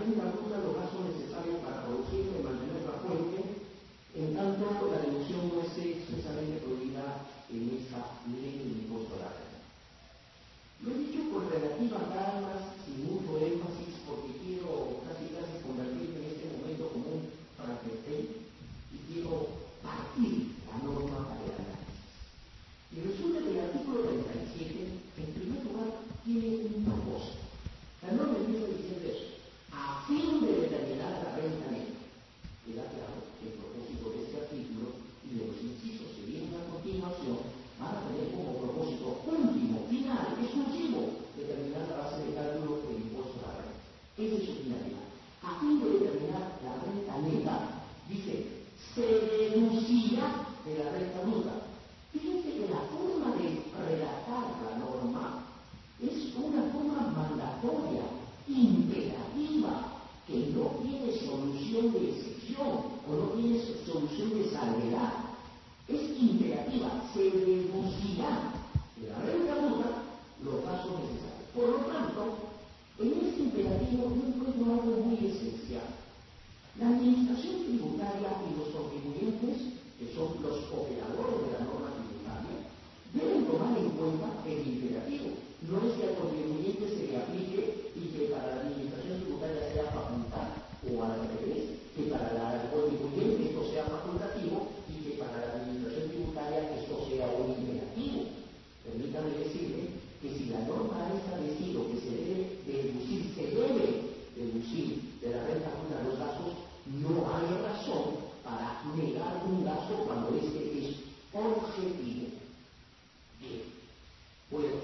renta bruta los gastos necesarios para producir y mantener la fuente, en tanto la deducción no esté expresamente prohibida en esa ley del impuesto a la renta. Lo he dicho con relativa calma, sin mucho énfasis, porque quiero casi convertirme en este momento como un Frankenstein y quiero partir la norma para el análisis. Y resulta que el artículo 37, en primer lugar, tiene un propósito. La norma empieza diciendo eso, a fin de determinar la renta neta. Queda claro que el propósito de este artículo y de los incisos que vienen a continuación van a tener como propósito último, final, exclusivo, determinar la base de cálculo del impuesto a la renta. Esa es su finalidad. A fin de determinar la renta neta, dice, se deducirá de la renta bruta. Fíjense que la forma de redactar la norma es una forma mandatoria, imperativa, que no tiene solución de excepción o no tiene solución de salvedad. Es imperativa, se deducirá de la renta bruta los gastos necesarios. Por lo tanto, en este imperativo yo encuentro algo muy esencial. La administración tributaria y los contribuyentes, que son los operadores de la norma tributaria, deben tomar en cuenta el imperativo. No es que al contribuyente se le aplique y que para la administración tributaria sea facultad, o al revés, que para el contribuyente esto sea facultativo y que para la administración tributaria esto sea un imperativo. Permítame decirle que si la norma ha establecido que se debe deducir de la renta bruta los gastos, no hay razón para negar un gasto cuando este es objetivo. Bien, bueno,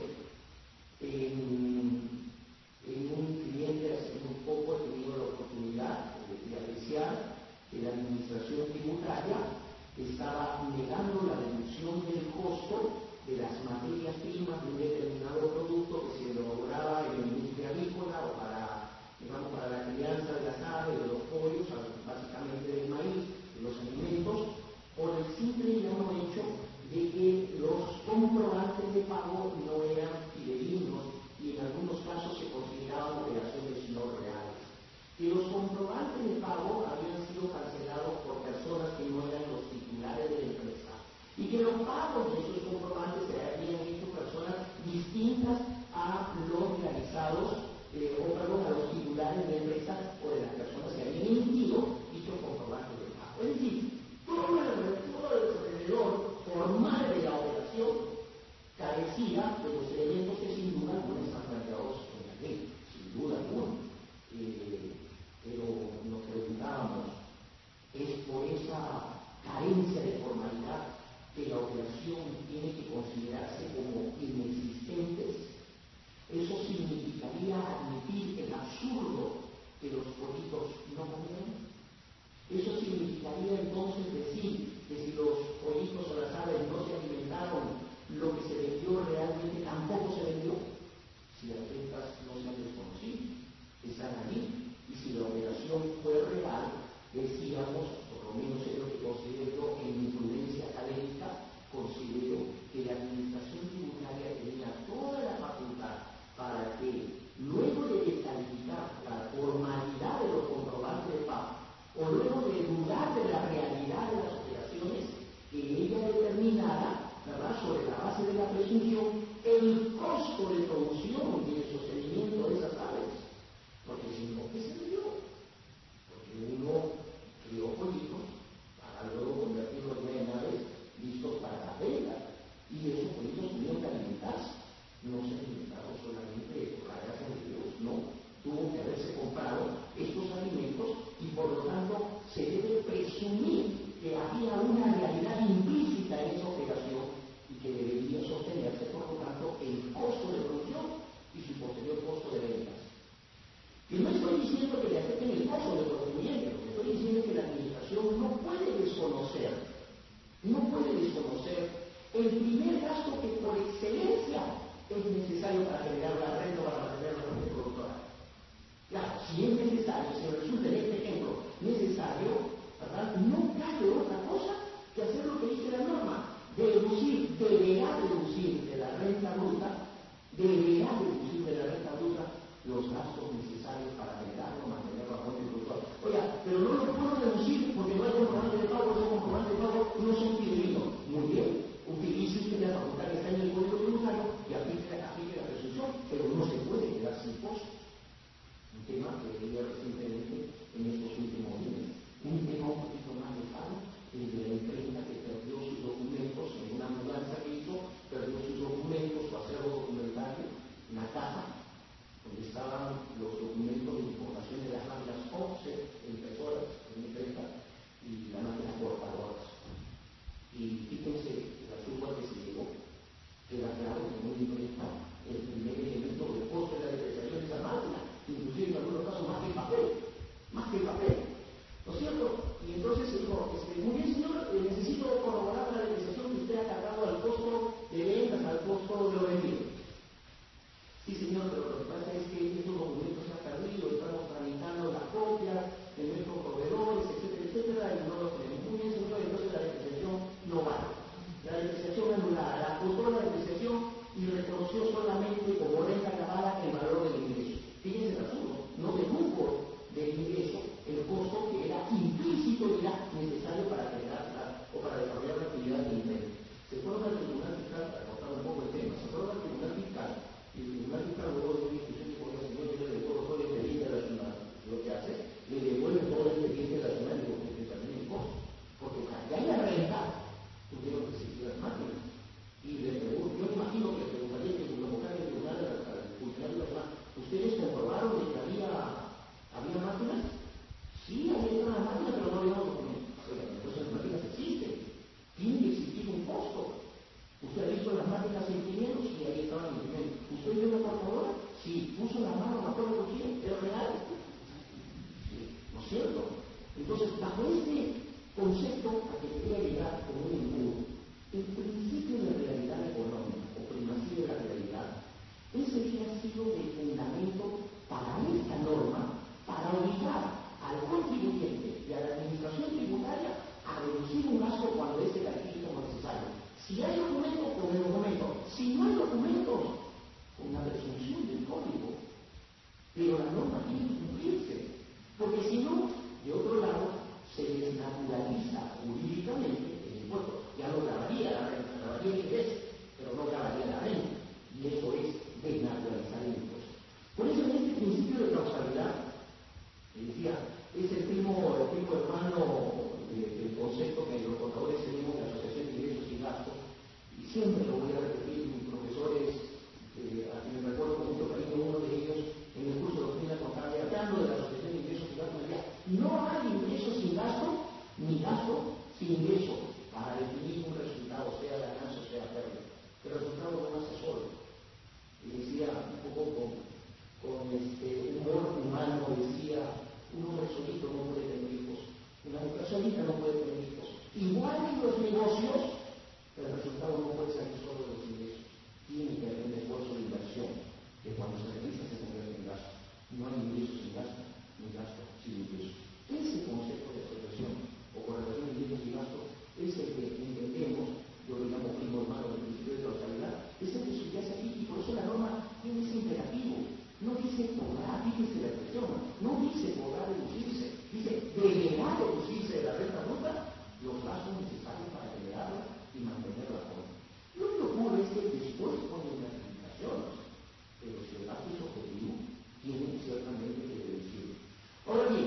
en un cliente hace un poco he tenido la oportunidad de apreciar que la administración tributaria estaba negando la deducción del costo de las materias primas de un determinado producto que se elaboraba en la industria agrícola o para la crianza de las aves, de los pollos, básicamente del maíz, de los alimentos, por el simple y llano hecho de que los comprobantes de pago no eran fidedignos y en algunos casos se consideraban operaciones no reales. Que los comprobantes de pago habían sido cancelados por personas que no eran los titulares de la empresa y que los pagos de esos comprobantes se habían hecho personas distintas a los realizados a los titulares de la empresa o de las personas que habían emitido dichos comprobantes de pago. Es decir, todo el alrededor formal de la operación carecía de los elementos que sin duda alguna están planteados en la ley, sin duda alguna. Pero nos preguntábamos, ¿es por esa carencia de formalidad que la operación tiene que considerarse como inexistentes? Eso significaría admitir el absurdo que los pollitos no comieron. Eso significaría entonces decir que si los pollitos o las aves no se alimentaron, lo que se vendió realmente tampoco se vendió. Si las ventas no se han desconocido, están allí. Y si la operación fue real, decíamos, por lo menos es lo que considero en mi prudencia académica, considero que la administración tributaria tenía toda la facultad para que, luego de descalificar la formalidad de los comprobantes de pago, o luego de dudar de la realidad de las operaciones, que ella determinara, ¿verdad?, sobre la base de la presunción, el costo de producción y de sostenimiento de esas aves. Porque si no, ¿qué se dio? Porque uno crió pollitos para luego convertirlos en aves listos para la venta. Y esos pollitos tuvieron que alimentarse. No se alimentaron solamente por la gracia de Dios, no. Tuvo que haberse comprado estos alimentos y por lo tanto se debe presumir que había una realidad implícita en esa operación y que debería sostenerse por lo tanto el costo de producción y su posterior costo de ventas. Y no estoy diciendo que le afecten el costo del contribuyente, lo que estoy diciendo es que la administración no puede desconocer el primer gasto que por excelencia es necesario para generar la renta o para mantener la fuente productora. Claro, si es necesario, si resulta en este ejemplo necesario, ¿verdad?, no cabe otra cosa que hacer lo que dice la norma, deberá deducir de la renta bruta los gastos necesarios para generar o mantener la decía, es el primo hermano del concepto que los contadores tenemos de asociación de ingresos y gastos, y siempre lo voy a repetir. Mis profesores, a quienes recuerdo con mucho cariño, uno de ellos en el curso de doctrina contable, hablando de la asociación de ingresos y gastos, decía, no hay ingreso sin gasto, ni gasto sin ingreso, para definir un resultado, sea ganancia o sea pérdida. El resultado no nace solo. Y decía, un poco con humor humano, decía, un hombre solito no puede tener hijos, una mujer solita no puede tener hijos. Igual en los negocios, el resultado no puede salir solo de los ingresos. Tiene que haber un esfuerzo de inversión, que cuando se realiza se convierte en gasto. No hay ingresos sin gasto, ni gasto sin ingresos. Ese concepto de asociación o correlación de ingresos y gastos es el que entendemos, yo lo llamo primo hermano del principio de totalidad, es el que subyace aquí, y por eso la norma tiene ese imperativo. No dice podrá, fíjese la expresión, no dice podrá deducirse, dice deberá deducirse de la renta bruta los gastos necesarios para generarla y mantenerla con. Lo que ocurre es que después pone unas limitaciones, pero si el gasto es objetivo, tiene ciertamente que deducirlo. Ahora bien,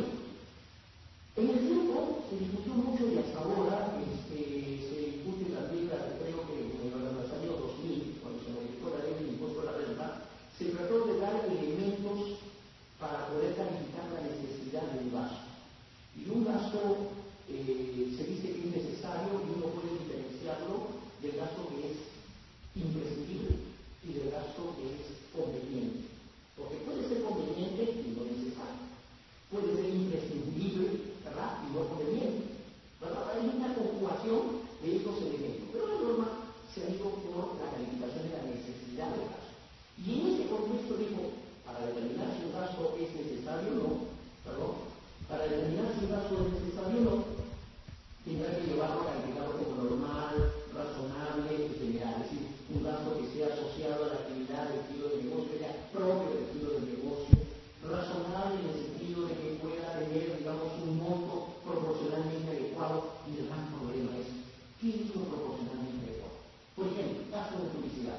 en el tiempo se discutió mucho y hasta ahora se discute también, creo que en los años 2000, cuando se modificó la ley del impuesto a la renta, se trató de dar elementos para poder calificar la necesidad de un gasto. Y un gasto se dice que es necesario y uno puede diferenciarlo del gasto que es imprescindible y del gasto que es conveniente. Porque puede ser conveniente y no necesario. Puede ser imprescindible, ¿verdad? Y no conveniente. ¿Verdad? Hay una conjugación de estos elementos. Pero la norma se ha ido por la calificación de la necesidad del gasto. Y en este contexto dijo, para determinar si un gasto es necesario o no, para determinar si un gasto es necesario o no, tendrá que llevarlo a calificarlo como normal, razonable y general. Es decir, un gasto que sea asociado a la actividad del estilo de negocio, que sea propio del estilo de negocio, razonable en el sentido de que pueda tener, digamos, un monto proporcionalmente adecuado. Y el gran problema es, ¿qué es lo proporcionalmente adecuado? Por ejemplo, gasto de publicidad.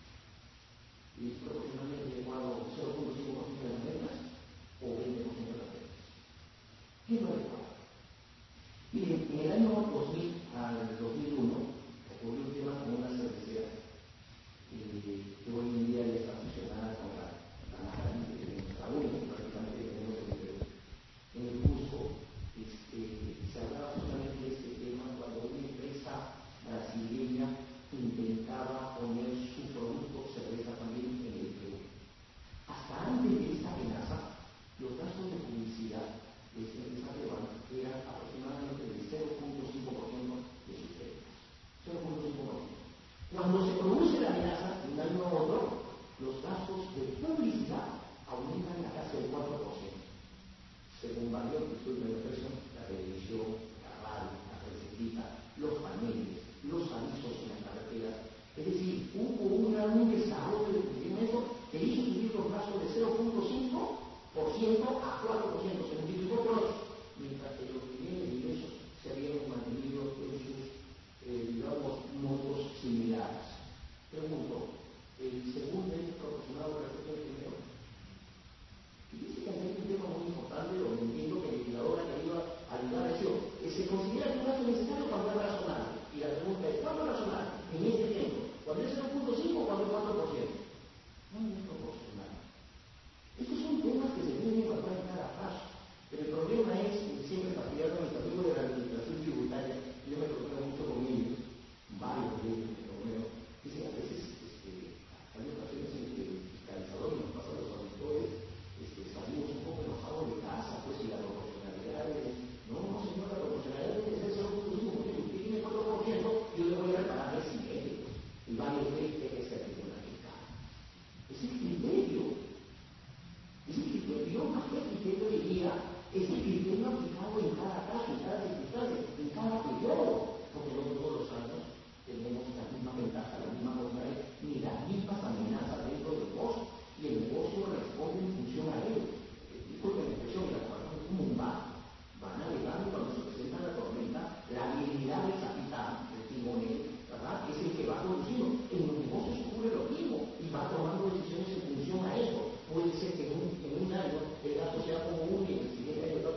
¿Y es proporcionalmente adecuado 0.5% de las ventas o 20% de las ventas? ¿Qué es lo adecuado? Miren, en el año 2000 al 2001 ocurrió un tema como una cervecera que hoy en día ya está fusionada con la única prácticamente que tenemos en el Cusco. Se hablaba justamente de este tema cuando una empresa brasileña intentaba poner su producto cerveza también en el Perú. Hasta antes de esta amenaza, los gastos de publicidad de esta empresa peruana eran aproximadamente del 0.5% de sus ventas. 0.5%. Cuando se produce la amenaza, de un año a otro, los gastos de publicidad aumentan a casi el 4%. Según varios estudios de presión, la televisión, la radio, la prensa, los paneles, los avisos en las carreteras. Es decir, hubo un desarrollo de crecimiento que hizo subir los gastos de 0.5% a 4%, se multiplicó por 8, mientras que los niveles de ingresos se habían mantenido en sus, digamos, montos similares. Pregunto, ¿el segundo es proporcionado al respecto del primero? Fíjense que hay un tema muy importante, donde entiendo que el legislador ha querido ayudar a eso. Se considera que un gasto necesario cuando es razonable. Y la pregunta es, ¿cuándo es razonable? En este ejemplo, ¿cuando es 0.5 o cuando es 4%? No es proporcional. Estos son temas que se deben evaluar en cada caso. Pero el problema es, siempre particular con el estatuto de la administración tributaria, yo me problema mucho con ellos, varios de ellos me problema. Dicen, a veces hay ocasiones en que el fiscalizador y nos pasa a los auditores, salimos un poco enojados de casa, pues, y la proporcionalidad es, no, señor, la proporcionalidad debe ser 0.5%, porque usted tiene 4%, yo le voy a repagar el siguiente, y varios de ellos que se tribunalizar. Es el criterio, yo más que el criterio diría, es el criterio aplicado en cada caso, en cada circunstancia, en cada periodo, porque no todos los años tenemos la misma ventaja, la misma contraria, ni las mismas amenazas dentro del negocio, y el negocio responde en función a ello. Disculpen la expresión, y la comparación es como un barco. Va navegando cuando se presenta la tormenta, la habilidad del capitán, del timonel, ¿verdad? Es el que va conduciendo. En los negocios ocurre lo mismo y va tomando decisiones en función a eso. Puede ser que en un año el gasto sea como uno y en el siguiente año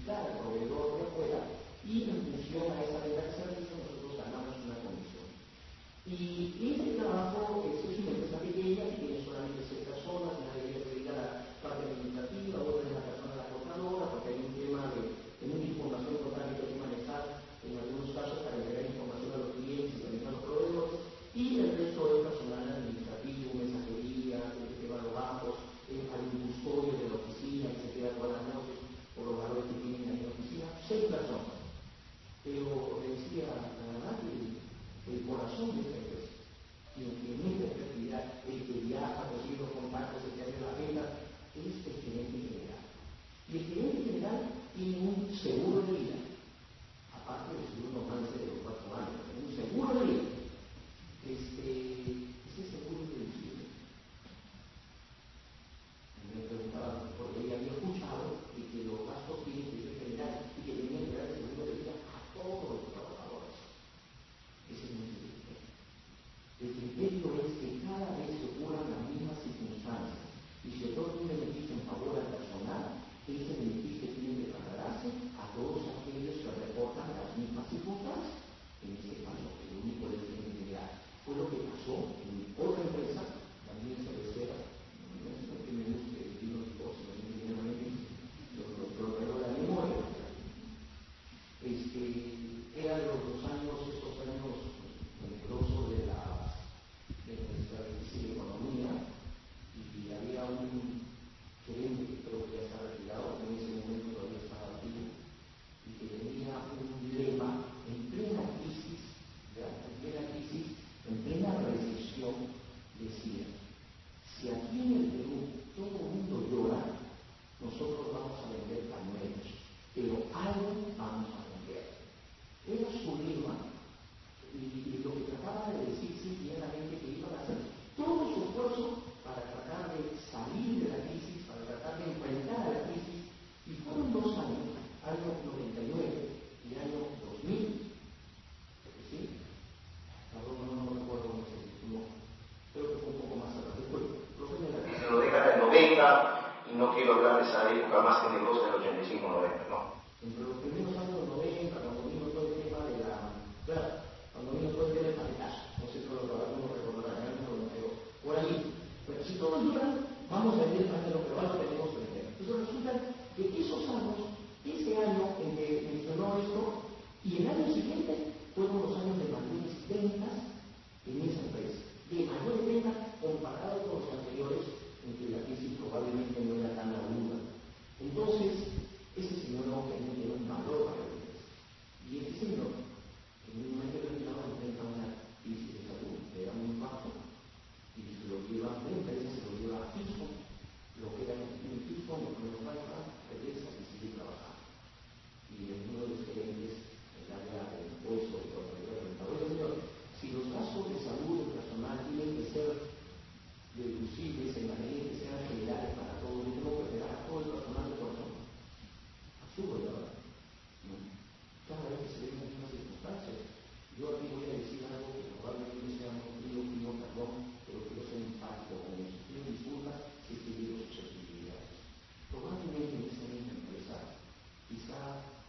solicitar al proveedor de afuera y en función a esa venta de servicio nosotros ganamos una comisión. Y este trabajo es una empresa pequeña que tiene solamente 6 personas, una de ellas se dedica a la parte administrativa, otra es la persona de la contadora, porque hay un tema de una información contable que hay que manejar en algunos casos para entregar información a los clientes y también a los proveedores, y el resto es personal administrativo, mensajería, que va a los bancos, hay un custodio de la oficina que se queda todas las noches por los valores que tienen ahí en la oficina, 6 personas. Pero le decía, la verdad que el corazón de esta empresa, y en esta actividad, el que viaja, consigue los contactos, el que hace la venta, es el gerente general. Y el gerente general tiene un seguro de vida, aparte del seguro normal de los 4 años, tiene un seguro de vida. Ese seguro es deducible. Me preguntaba, porque ella había escuchado que los gastos tienen que ser generales y que tenían que dar el seguro de vida a todos los trabajadores. Ese no es el criterio. El criterio es que cada vez se ocurran las mismas circunstancias y se otorga un beneficio en favor al personal, ese beneficio tiene que trasladarse a todos aquellos que reportan las mismas circunstancias. En este caso, el único del gerente general. Fue lo que pasó en otra empresa, también cervecera, no es lo que me gusta decir los cosas, pero la memoria. Eran los años, estos años peligrosos de nuestra difícil economía, y había un gerente que creo que ya está retirado, que en ese momento todavía estaba vivo, y que tenía un lema en plena crisis, en plena recesión, decía: si aquí en el Perú todo el mundo llora, nosotros vamos a vender pañuelos, pero algo vamos a vender. Era su lema, y lo que trataba de decir simplemente que iban a hacer todo su esfuerzo para tratar de salir de la crisis, para tratar de enfrentar a la crisis, y fueron 2 años, año 99 y año 2000, ¿sí? No recuerdo cómo se tituló, creo que fue un poco más atrás. Dice la década del 90, y no quiero hablar de esa época más generosa del 85-90, no. Entre los primeros años 90, cuando vino todo el tema de cuando vino todo el tema del paquetazo, no sé si algunos recordarán, en el año 92, por ahí. Pero si todos lloran, vamos a vender pañuelos, pero algo tenemos que vender. Entonces resulta que esos años, ese año en que mencionó esto, y el año siguiente fueron los años de mayores ventas en esa empresa, de mayores ventas comparados con los anteriores, en que la crisis probablemente no era tan aguda. Entonces, ese señor obviamente era un valor para la empresa. Y ese señor, en un momento determinado, enfrenta una crisis de salud, le da un impacto, y se lo lleva, la empresa se lo lleva a Houston, lo que era un Houston, lo que no falta, regresa y sigue trabajando. Y uno de los gerentes, el área de impuestos, de contabilidad, oye señor, si los gastos de salud del personal tienen que ser deducibles en la medida que sean generales para todos, yo tengo que pegar a todo el personal de corazón. Absurdo, ¿verdad? No. Cada vez que se ven las mismas circunstancias, yo aquí voy a decir algo que probablemente sea pido perdón, pero quiero ser empático con eso. Pido disculpas si es que digo susceptibilidades. Probablemente en esa misma empresa, quizá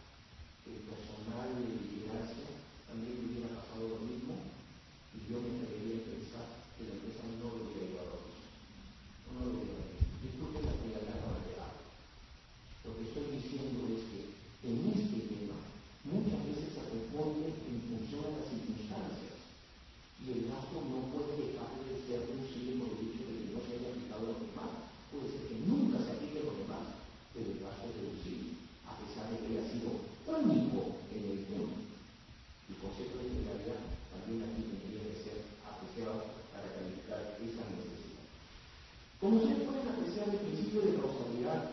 el personal de vigilancia también hubiera pasado lo mismo, y yo me atrevería a pensar que la empresa no lo hubiera llevado a eso. No lo hubiera hecho. Disculpe la frialdad con la que hablo. Lo que estoy diciendo es que en este tema muchas veces se responde en función a las circunstancias, y el gasto no puede dejar de ser deducible por el hecho de que no se haya aplicado los demás. Puede ser que nunca se aplique los demás, pero el gasto es deducible, a pesar de que haya sido único en el mundo. El concepto de generalidad también aquí tendría que ser apreciado para calificar esa necesidad. Como ustedes pueden apreciar, el principio de causalidad,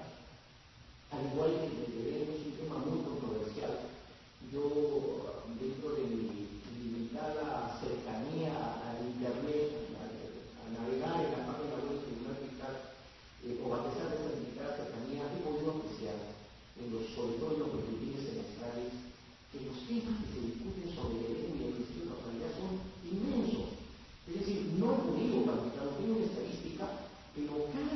al igual que el derecho, es un tema muy controversial. Yo, dentro de mi limitada cercanía al Internet, a navegar en la página web del Tribunal Fiscal, o a pesar de esa limitada cercanía, he podido apreciar, sobre todo en los boletines semestrales, que los temas que se discuten sobre el derecho y el principio de causalidad son inmensos. Es decir, no he podido cuantificar, no tengo una estadística, pero cada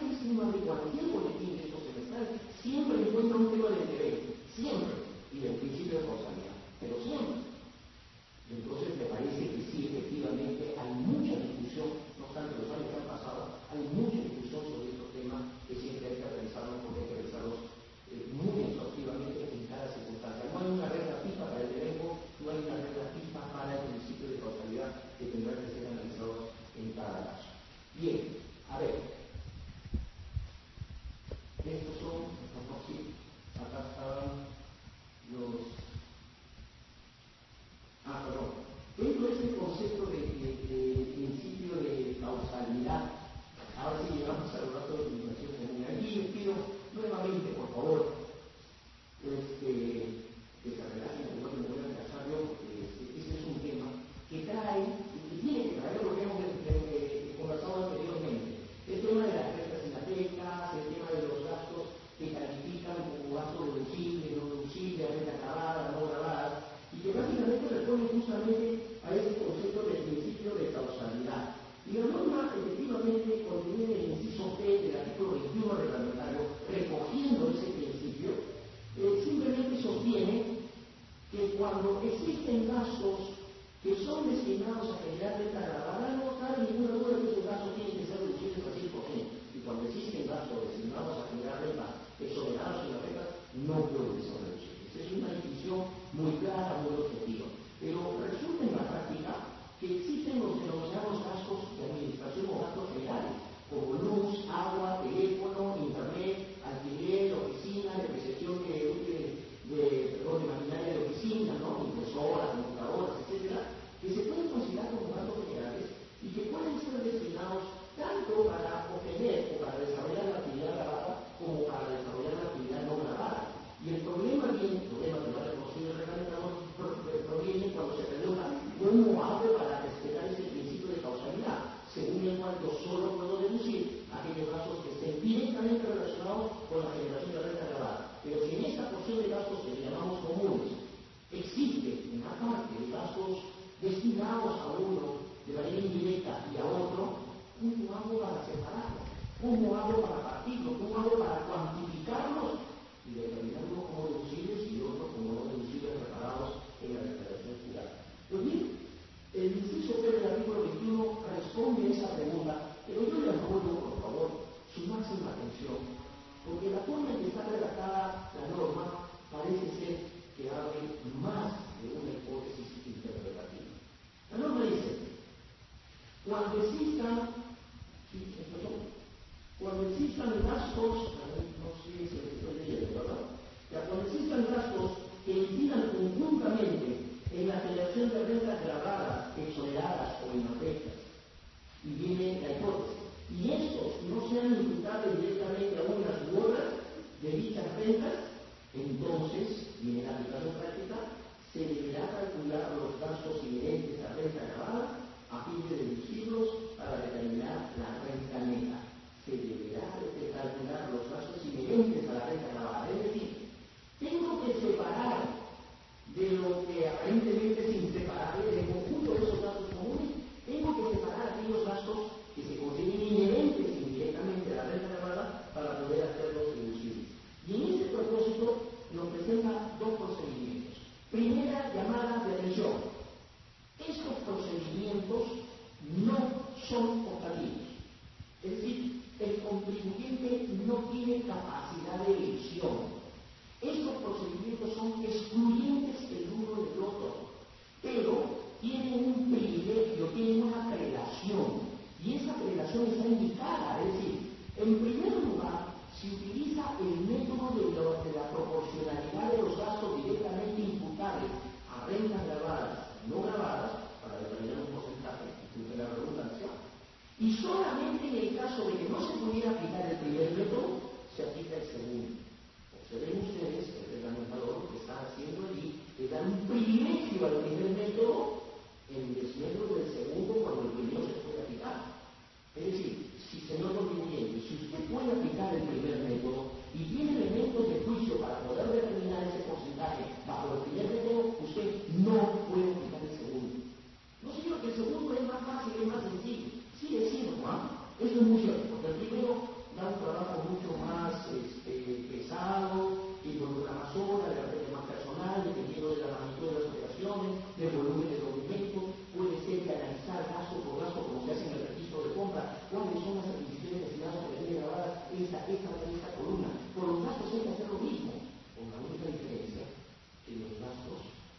prelación. Y esa prelación está indicada, es decir, en primer lugar, se utiliza el método de la proporcionalidad de los gastos directamente imputables a rentas grabadas y no grabadas para determinar un porcentaje de la redundancia. Y solamente en el caso de que no se pudiera aplicar el primer método, se aplica el segundo. Observen ustedes que el reglamentador lo que está haciendo allí es dar un privilegio al primer método en desmedro del segundo cuando el primero se puede aplicar. Es decir, si señor contribuyente, si usted puede aplicar el primer método y tiene elementos de juicio para poder determinar ese porcentaje bajo el primer método, usted no puede aplicar el segundo. No, señor, que el segundo es más fácil, es más sencillo. Sí, es cierto, ¿ah? Eso es muy cierto, porque el primero da un trabajo mucho más pesado, involucra más horas, de repente más personal, dependiendo de la magnitud de las operaciones, del volumen de documentos, puede ser que analizar gasto por gasto, como se hace en el registro de compra, cuáles son las adquisiciones destinadas a tener grabadas esta columna. Por los gastos hay que hacer lo mismo, con la única diferencia que los gastos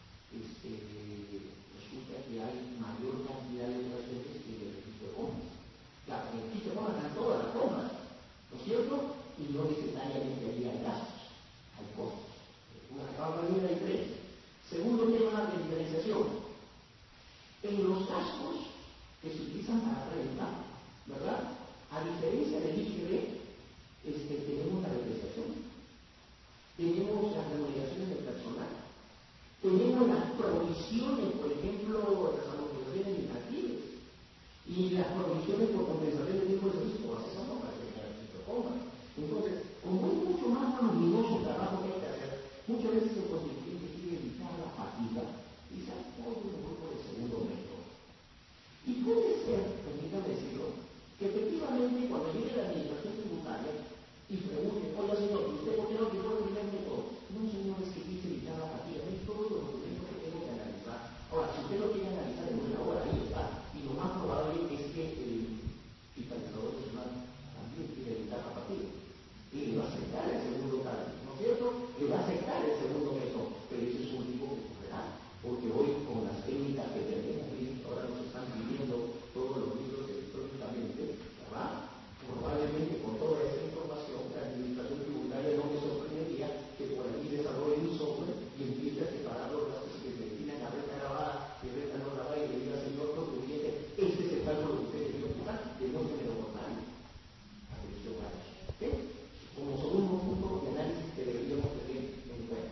resulta que hay mayor cantidad de operaciones que en el registro de compras. Claro, en el registro de compras están todas las compras, ¿no es cierto? Y no necesariamente allí hay gastos, hay costos. Una línea de tres. Segundo tema de diferenciación. En los gastos que se utilizan para renta, ¿verdad? A diferencia del IGB, tenemos la depreciación, tenemos las remuneraciones del personal, tenemos las provisiones, por ejemplo, las amortizaciones infantiles y las provisiones por compensación de tiempo de servicio, como hace esa norma, que se proponga. Entonces, como es mucho más voluminoso el trabajo que hay que hacer, muchas veces el contribuyente quiere evitar la fatiga y se apoya un grupo de segundo método. Y puede ser, permítame decirlo, que efectivamente cuando llegue la administración tributaria y pregunte, oiga señor, ¿usted por qué no aplicó el primer método? No, señor, es que quise evitar la fatiga, es todos los documentos que tengo que analizar. Ahora, si usted lo quiere analizar en una hora, ahí está. Y lo más probable es que el fiscalizador nacional también quiere evitar la fatiga. Y le va a aceptar el segundo cálculo, ¿no es cierto? Le va a aceptar el segundo método, pero ese es un tipo que correrá, porque hoy con las técnicas que tenemos, ahora nos están pidiendo todos los libros electrónicamente, ¿verdad? Probablemente con toda esa información, la administración tributaria no me sorprendería que por allí desarrolle un software y empiece a separar los gastos que se destinan a renta grabada, de renta no grabada, y le diga, señor contribuyente, este es el cálculo que usted debió aplicar, demuéstreme lo contrario. Atención a eso. ¿Okay? Como segundo punto de análisis que deberíamos tener en cuenta.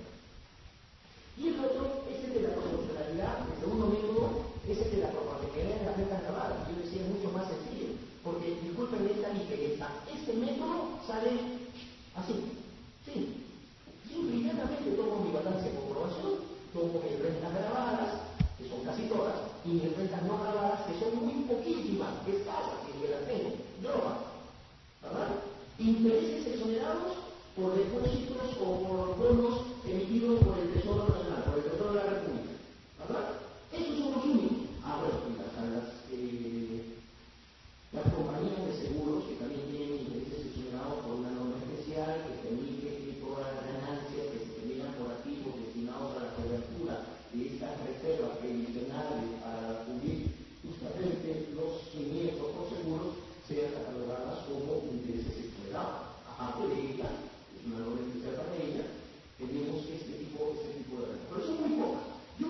Y el otro es el de la proporcionalidad, el segundo método es el de la proporcionalidad de las rentas grabadas. Yo decía, es mucho más sencillo, porque disculpen esta diferencia. Este método sale así, sí. Inmediatamente tomo mi balance de comprobación, tomo mis rentas grabadas, que son casi todas, y mis rentas no grabadas, que son muy poquísimas, escasas, y que las tengo, droga, ¿verdad? Intereses exonerados por depósitos o por bonos emitidos por